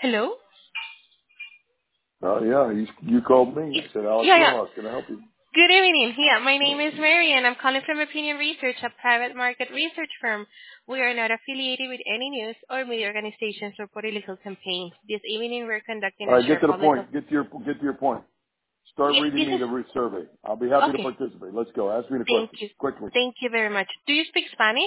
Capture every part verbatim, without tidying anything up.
Hello? Oh, yeah, you, you called me. Y- I said, Alex Yeah, yeah. Rojas, can I help you? Good evening. Yeah, my name is Mary, and I'm calling from Opinion Research, a private market research firm. We are not affiliated with any news or media organizations or political campaigns. This evening, we're conducting All a right, get share to the public. Of, point. Get to your, get to your point. Start yeah, reading this me is the re- survey. I'll be happy to okay. participate. Let's go. Ask me the Thank question. you. Quickly. Thank you very much. Do you speak Spanish?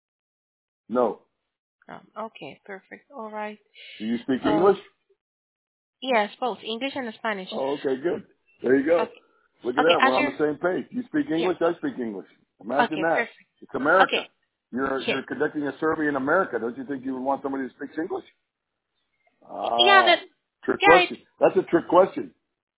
No. Oh, okay, perfect. All right. Do you speak Uh, English? yes, both English and Spanish. Oh, okay, good. There you go. Okay. Look at Okay. that. As We're on your the same page. You speak yeah. English, I speak English. Imagine Okay, that. perfect. It's America. Okay. You're, Yeah. you're conducting a survey in America. Don't you think you would want somebody who speaks English? Yeah. That. Ah, trick Yeah. It's question. That's a trick question.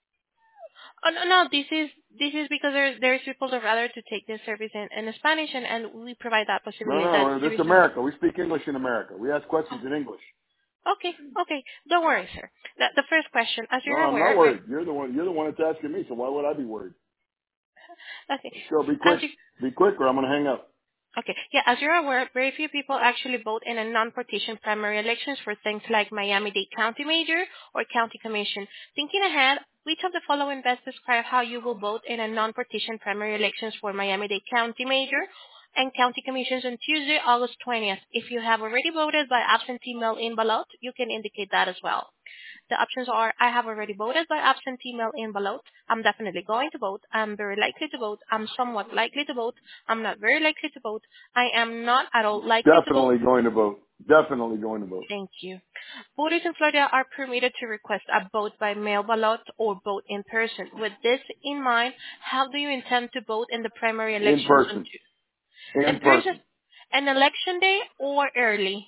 Oh, no, no, this is this is because there there's people that rather to take this service in, in Spanish, and, and we provide that No, possibility. That's no, no. the This is reason. America. We speak English in America. We ask questions in Oh, English. okay, okay, don't worry, sir. The, the first question, as No, you're I'm not aware, we're- worried. You're the one. You're the one that's asking me. So why would I be worried? okay, Let's go. Be as quick. you Be quick, or I'm going to hang up. okay, yeah, as you're aware, very few people actually vote in a non-partisan primary elections for things like Miami-Dade County Mayor or County Commission. Thinking ahead, which of the following best describe how you will vote in a non-partisan primary elections for Miami-Dade County Mayor and County Commissions on Tuesday, August twentieth? If you have already voted by absentee mail-in ballot, you can indicate that as well. The options are: I have already voted by absentee mail-in ballot. I'm definitely going to vote. I'm very likely to vote. I'm somewhat likely to vote. I'm not very likely to vote. I am not at all likely to vote. Definitely going to vote. Definitely going to vote. Thank you. Voters in Florida are permitted to request a vote by mail ballot or vote in person. With this in mind, how do you intend to vote in the primary In elections on person. Tu- in In person, person. an election day or early?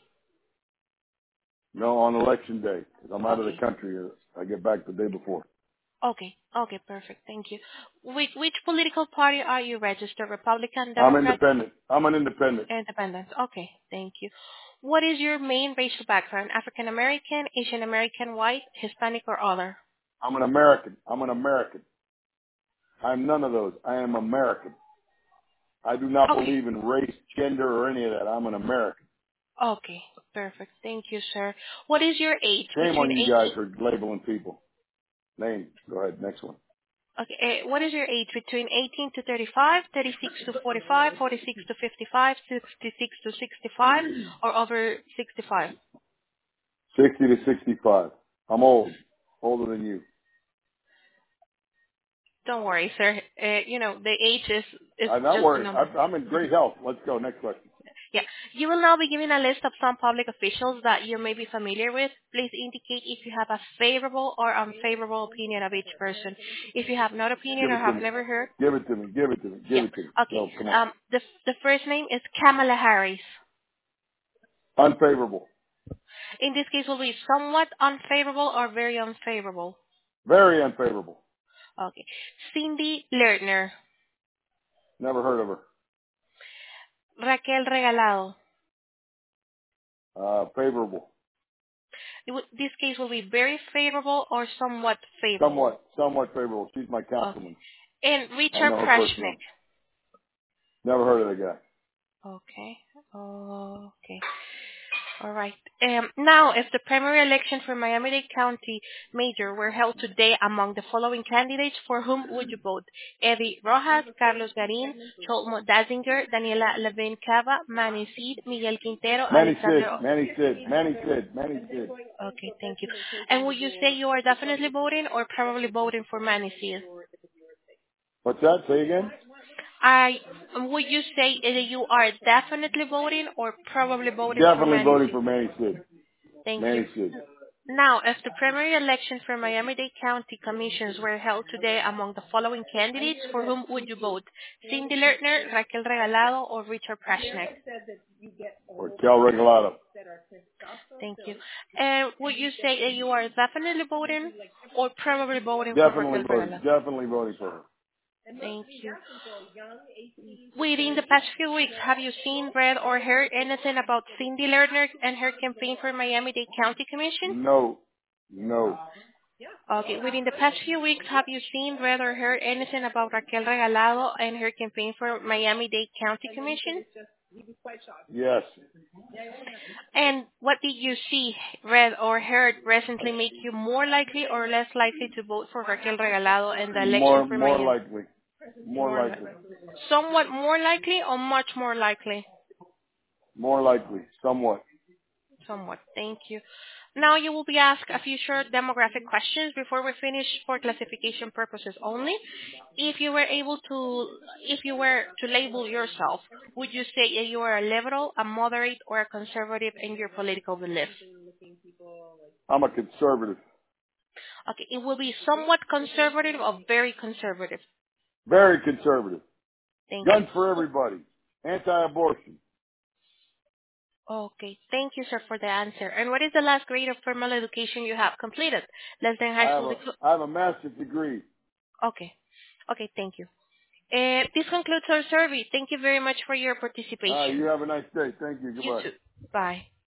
No, on election day. 'Cause I'm out of the Okay. country. I get back the day before. Okay. Okay, perfect. Thank you. Which, which political party are you registered? Republican, I'm Democrat, independent. I'm an independent. Independent? Okay, thank you. What is your main racial background? African American, Asian American, white, Hispanic, or other? I'm an American. I'm an American. I'm none of those. I am American. I do not Okay. believe in race, gender, or any of that. I'm an American. Okay, perfect. Thank you, sir. What is your age? Shame Between on you guys eighteen. for labeling people. Name. Go ahead. Next one. Okay, uh, what is your age? Between eighteen to thirty-five, thirty-six to forty-five, forty-six to fifty-five, sixty-six to sixty-five, or over sixty-five? sixty to sixty-five. I'm old. Older than you. Don't worry, sir. Uh, you know, the age is, is I'm not just a worried. number. I'm I'm in great health. Let's go. Next question. Yeah. You will now be given a list of some public officials that you may be familiar with. Please indicate if you have a favorable or unfavorable opinion of each person. If you have no opinion Give or it to have me. never heard, Give it to me. Give it to me. Give yeah. it to me. Okay. Go. Come on. Um, the the first name is Kamala Harris. Unfavorable. In this case, will be somewhat unfavorable or very unfavorable. Very unfavorable. Okay. Cindy Lerner. Never heard of her. Raquel Regalado. Uh, favorable. It would- This case will be very favorable or somewhat favorable. Somewhat. Somewhat favorable. She's my Okay. councilman. And I Richard know her Prashnik. personally. Never heard of the guy. Okay. Okay. All right. Um, now, if the primary election for Miami-Dade County Mayor were held today among the following candidates, for whom would you vote? Eddie Rojas, Carlos Garin, Cholmo Dazinger, Daniela Levin Cava, Manny Seed, Miguel Quintero, Manny Sid. Alexander. Manny Sid. Manny Sid. Manny Sid. Okay, thank you. And would you say you are definitely voting or probably voting for Manny Seed? What's that? Say again? I would you say that you are definitely voting or probably voting for Definitely Manny voting Seed? for Manny Sid. Thank you. Manny Sid. Now, if the primary elections for Miami-Dade County Commissions were held today among the following candidates, for whom would you vote? Cindy Lerner, Raquel Regalado, or Richard Prashnik? Or Cal Regalado. Thank you. And would you say that you are definitely voting or probably voting for Definitely Raquel voting. Regalado? Definitely voting for her. Thank you. Within the past few weeks, have you seen, read, or heard anything about Cindy Lerner and her campaign for Miami-Dade County Commission? No. No. Okay. Within the past few weeks, have you seen, read, or heard anything about Raquel Regalado and her campaign for Miami-Dade County Commission? Yes. And what did you see, read, or heard recently make you more likely or less likely to vote for Raquel Regalado in the election More, for more Miami? likely. More More likely. likely. Somewhat more likely or much more likely? More likely. Somewhat. Somewhat. Thank you. Now you will be asked a few short demographic questions before we finish for classification purposes only. If you were able to, if you were to label yourself, would you say that you are a liberal, a moderate, or a conservative in your political beliefs? I'm a conservative. Okay, it will be somewhat conservative or very conservative. Very conservative. Thank you. Guns for everybody. Anti-abortion. Okay, thank you, sir, for the answer. And what is the last grade of formal education you have completed? Less than I high have school a, diploma? I have a master's degree. Okay. Okay, thank you. Uh, this concludes our survey. Thank you very much for your Uh, participation. you have a nice day. Thank you. You Goodbye. too. Bye.